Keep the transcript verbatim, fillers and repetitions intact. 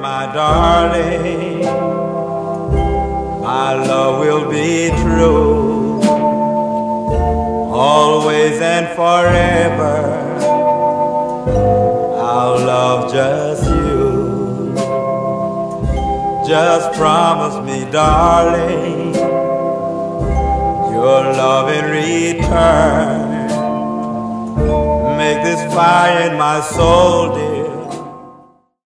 my darling, my love will be true, always and forever. I'll love just you. Just promise me, darling, your love in return. Make this fire in my soul, dear,